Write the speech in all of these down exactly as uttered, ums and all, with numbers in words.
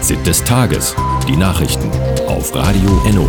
Fazit des Tages. Die Nachrichten auf Radio Enno.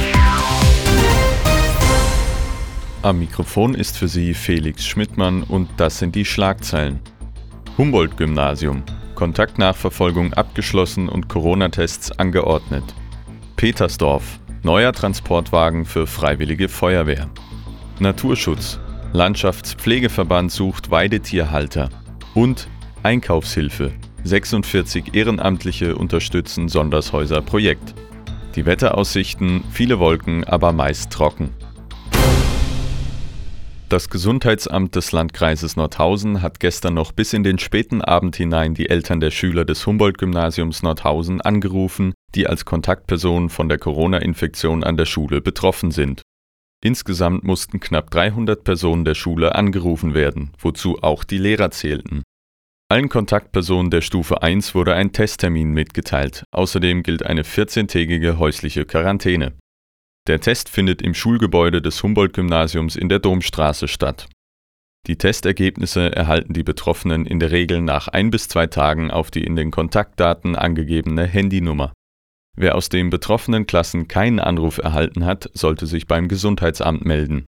Am Mikrofon ist für Sie Felix Schmidtmann und das sind die Schlagzeilen. Humboldt-Gymnasium. Kontaktnachverfolgung abgeschlossen und Corona-Tests angeordnet. Petersdorf. Neuer Transportwagen für Freiwillige Feuerwehr. Naturschutz. Landschaftspflegeverband sucht Weidetierhalter. Und Einkaufshilfe. sechsundvierzig Ehrenamtliche unterstützen Sondershäuser Projekt. Die Wetteraussichten, viele Wolken, aber meist trocken. Das Gesundheitsamt des Landkreises Nordhausen hat gestern noch bis in den späten Abend hinein die Eltern der Schüler des Humboldt-Gymnasiums Nordhausen angerufen, die als Kontaktpersonen von der Corona-Infektion an der Schule betroffen sind. Insgesamt mussten knapp dreihundert Personen der Schule angerufen werden, wozu auch die Lehrer zählten. Allen Kontaktpersonen der Stufe eins wurde ein Testtermin mitgeteilt, außerdem gilt eine vierzehntägige häusliche Quarantäne. Der Test findet im Schulgebäude des Humboldt-Gymnasiums in der Domstraße statt. Die Testergebnisse erhalten die Betroffenen in der Regel nach ein bis zwei Tagen auf die in den Kontaktdaten angegebene Handynummer. Wer aus den betroffenen Klassen keinen Anruf erhalten hat, sollte sich beim Gesundheitsamt melden.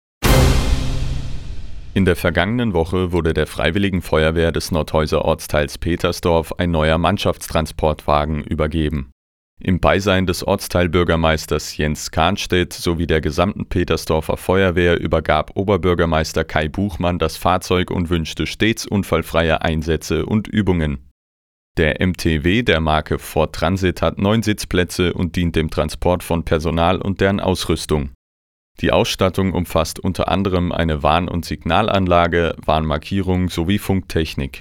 In der vergangenen Woche wurde der Freiwilligen Feuerwehr des Nordhäuser Ortsteils Petersdorf ein neuer Mannschaftstransportwagen übergeben. Im Beisein des Ortsteilbürgermeisters Jens Kahnstedt sowie der gesamten Petersdorfer Feuerwehr übergab Oberbürgermeister Kai Buchmann das Fahrzeug und wünschte stets unfallfreie Einsätze und Übungen. Der M T W der Marke Ford Transit hat neun Sitzplätze und dient dem Transport von Personal und deren Ausrüstung. Die Ausstattung umfasst unter anderem eine Warn- und Signalanlage, Warnmarkierung sowie Funktechnik.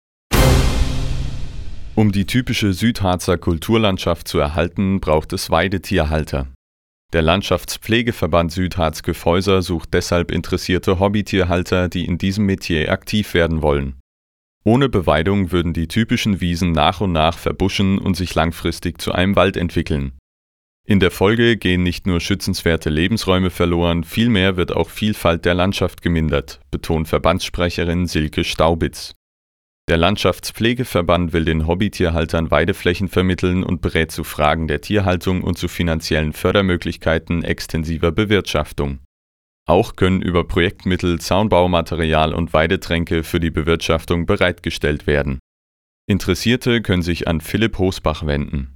Um die typische Südharzer Kulturlandschaft zu erhalten, braucht es Weidetierhalter. Der Landschaftspflegeverband Südharz-Kyffhäuser sucht deshalb interessierte Hobbytierhalter, die in diesem Metier aktiv werden wollen. Ohne Beweidung würden die typischen Wiesen nach und nach verbuschen und sich langfristig zu einem Wald entwickeln. In der Folge gehen nicht nur schützenswerte Lebensräume verloren, vielmehr wird auch Vielfalt der Landschaft gemindert, betont Verbandssprecherin Silke Staubitz. Der Landschaftspflegeverband will den Hobbytierhaltern Weideflächen vermitteln und berät zu Fragen der Tierhaltung und zu finanziellen Fördermöglichkeiten extensiver Bewirtschaftung. Auch können über Projektmittel Zaunbaumaterial und Weidetränke für die Bewirtschaftung bereitgestellt werden. Interessierte können sich an Philipp Hosbach wenden.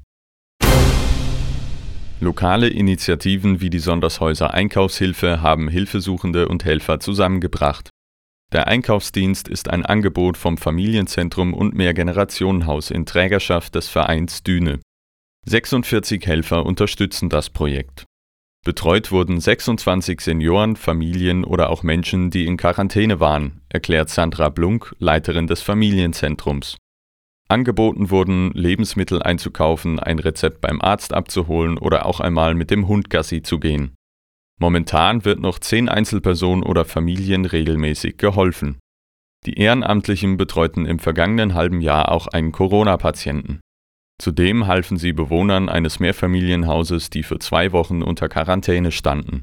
Lokale Initiativen wie die Sondershäuser Einkaufshilfe haben Hilfesuchende und Helfer zusammengebracht. Der Einkaufsdienst ist ein Angebot vom Familienzentrum und Mehrgenerationenhaus in Trägerschaft des Vereins Düne. sechsundvierzig Helfer unterstützen das Projekt. Betreut wurden sechsundzwanzig Senioren, Familien oder auch Menschen, die in Quarantäne waren, erklärt Sandra Blunk, Leiterin des Familienzentrums. Angeboten wurden, Lebensmittel einzukaufen, ein Rezept beim Arzt abzuholen oder auch einmal mit dem Hund Gassi zu gehen. Momentan wird noch zehn Einzelpersonen oder Familien regelmäßig geholfen. Die Ehrenamtlichen betreuten im vergangenen halben Jahr auch einen Corona-Patienten. Zudem halfen sie Bewohnern eines Mehrfamilienhauses, die für zwei Wochen unter Quarantäne standen.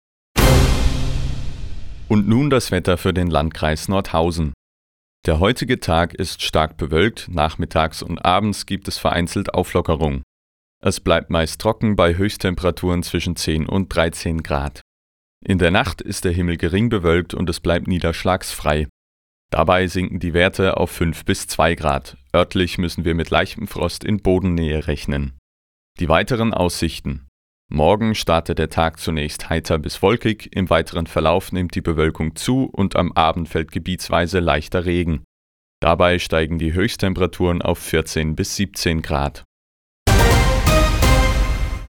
Und nun das Wetter für den Landkreis Nordhausen. Der heutige Tag ist stark bewölkt, nachmittags und abends gibt es vereinzelt Auflockerung. Es bleibt meist trocken bei Höchsttemperaturen zwischen zehn und dreizehn Grad. In der Nacht ist der Himmel gering bewölkt und es bleibt niederschlagsfrei. Dabei sinken die Werte auf fünf bis zwei Grad. Örtlich müssen wir mit leichtem Frost in Bodennähe rechnen. Die weiteren Aussichten. Morgen startet der Tag zunächst heiter bis wolkig, im weiteren Verlauf nimmt die Bewölkung zu und am Abend fällt gebietsweise leichter Regen. Dabei steigen die Höchsttemperaturen auf vierzehn bis siebzehn Grad.